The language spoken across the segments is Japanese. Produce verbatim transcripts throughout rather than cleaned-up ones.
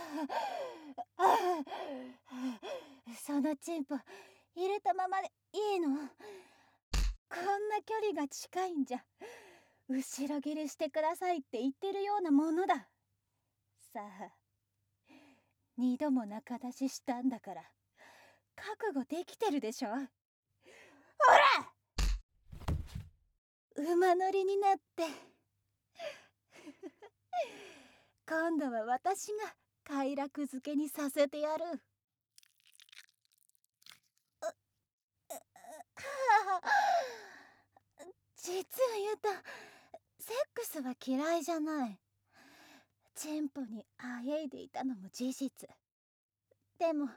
そのチンポ入れたままでいいの？こんな距離が近いんじゃ後ろ切りしてくださいって言ってるようなものだ。さあ、二度も仲出ししたんだから覚悟できてるでしょ。ほら、馬乗りになって今度は私が快楽づけにさせてやる。実を言うとセックスは嫌いじゃない。チンポにあえいでいたのも事実。でも、あ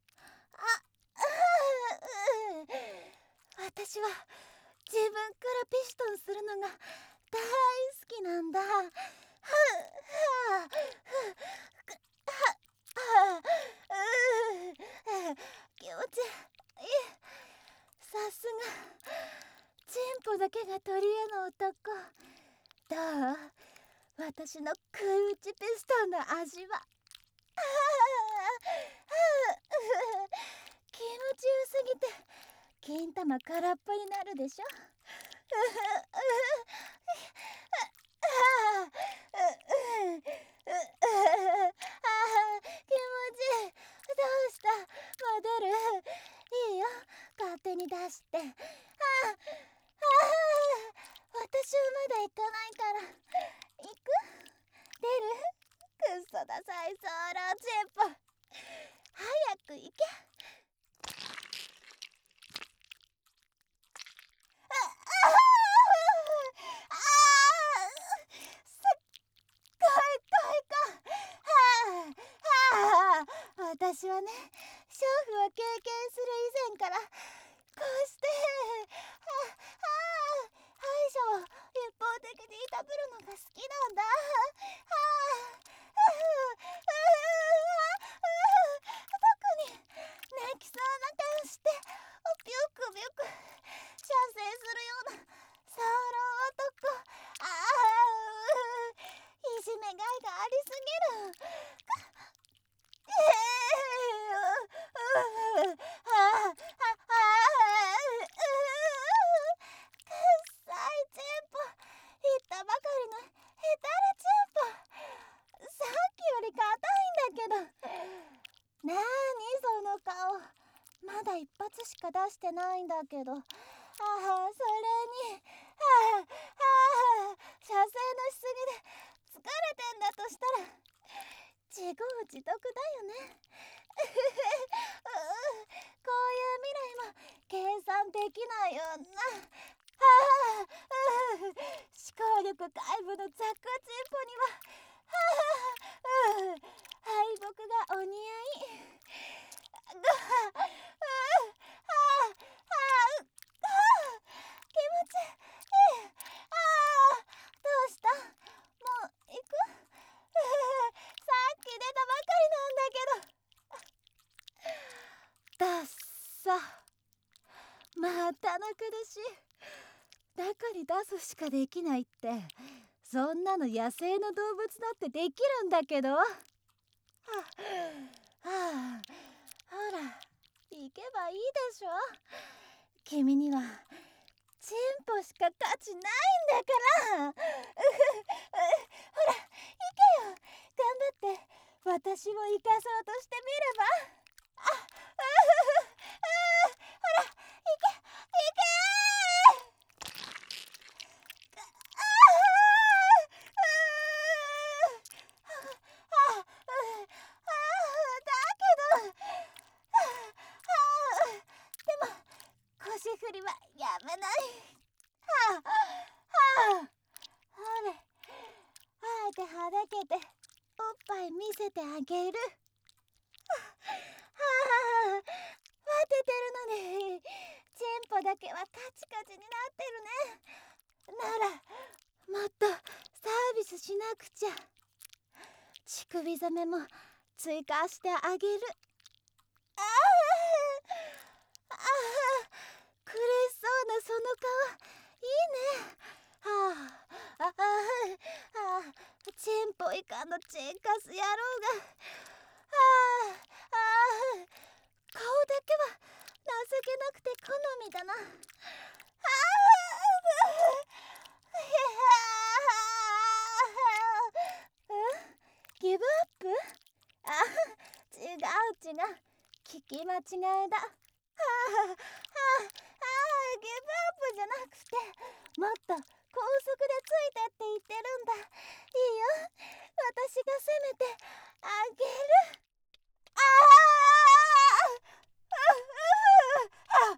私は自分からピストンするのが大好きなんだ。気持ちいい。さすがチンポだけが取り柄の男。どう？私の食い打ちピストンの味は。気持ちよすぎて金玉空っぽになるでしょ。気持ちいい。どうした？もう出る？いいよ、勝手に出して。ああ、私はまだ行かないから。行く？出る？くっそダサいソーローチンポ。早く行け。私はね、娼婦を経験する以前からこうしてはあ歯医者を一方的にいたぶるのが好きなんだ。はあ特に泣きそうな顔してビュクビュク射精するようなソロ男。ああ、いじめがいがありすぎる。まだ一発しか出してないんだけど。ああ、それにああああ射精のしすぎで疲れてんだとしたら自業自得だよね。こういう未来も計算できないよな。ああ、思考力皆無の雑貨チンポには敗北がお似合い。気持ちいい。ああ、どうした？もう行く？さっき出たばかりなんだけど。だっさ、また泣くでし。中に出すしかできないって、そんなの野生の動物だってできるんだけど。はあ、はあ、ほら行けばいいでしょ。君にはチンポしか価値ないんだから。うふうほら行けよ、頑張って私を生かそうとしてみれば。あ、うふふほら行け行け腰振りはやめない。はあはあ、ほれ、あえてはだけておっぱい見せてあげる。はあ、待ててるのにチンポだけはカチカチになってるね。ならもっとサービスしなくちゃ。乳首ザメも追加してあげる。ああ、ああ、苦しそうなその顔いいね。はあ、ああ、ああ、チンポ以下のチンカス野郎がああ、顔だけは情けなくて好みだな。ああ、ギブアップ？あ、違う違う、聞き間違いだ。はあ、はあ、はあ、ギブアップじゃなくて、もっと高速でついてって言ってるんだ。いいよ、私が責めてあげる。ああ、ああ、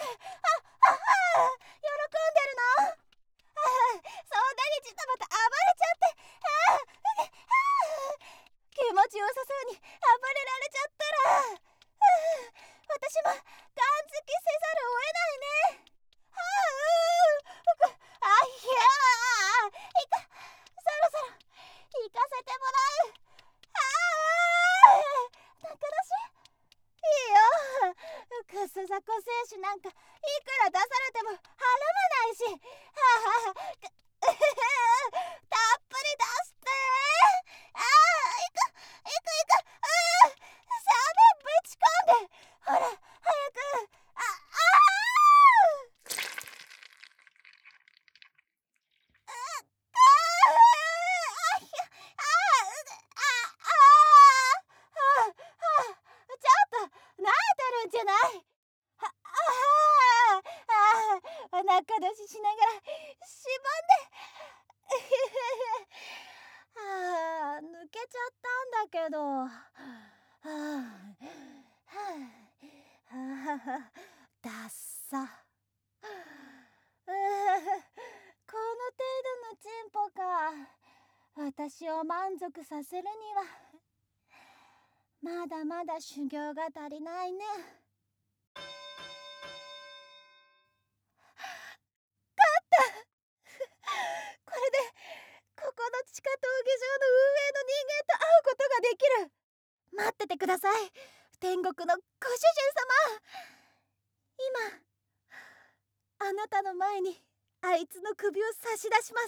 喜んでるの？ああ、そんなにジタバタ暴れちゃって、ああ、気持ちよさそうに暴れられちゃったら、ああ、私も感激せざるを得ないね。ああ、あ、いやー、いか、そろそろ行かせてもらう。ああ、仲出しいいよ。くすざこ精子なんかいくら出されても払わないし。はあ、くたっぷり出して。ああ、いくいくいく、うー、サメぶち込んで、ほら早く。ああああ、ひゃ、ああ、ああ、ああ、ああ、ちょっと慣れてるんじゃない？は、ああ、ああ、仲出ししながらしぼんでああ、抜けちゃったんだけど。はあ、はあ、はあ、ダッサ。うー、この程度のチンポか。私を満足させるにはまだまだ修行が足りないね。これでここの地下闘技場の運営の人間と会うことができる。待っててください、天国のご主人様。今あなたの前にあいつの首を差し出します。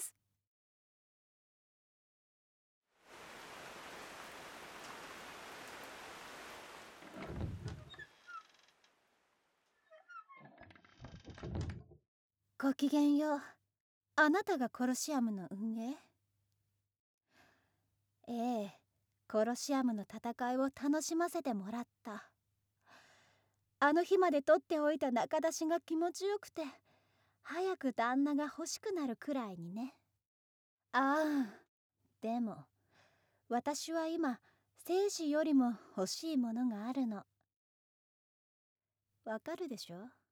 ごきげんよう。あなたがコロシアムの運営？ええ、コロシアムの戦いを楽しませてもらった。あの日まで取っておいた仲出しが気持ちよくて、早く旦那が欲しくなるくらいにね。ああ、でも私は今精子よりも欲しいものがあるの。わかるでしょ？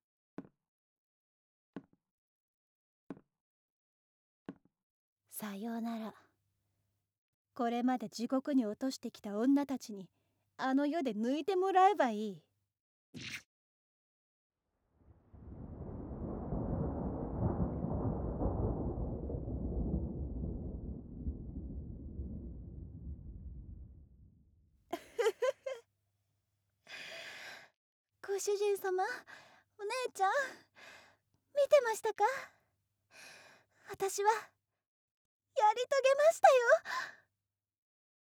さようなら。これまで地獄に落としてきた女たちにあの世で抜いてもらえばいい。ご主人様、お姉ちゃん、見てましたか？私はやり遂げましたよ。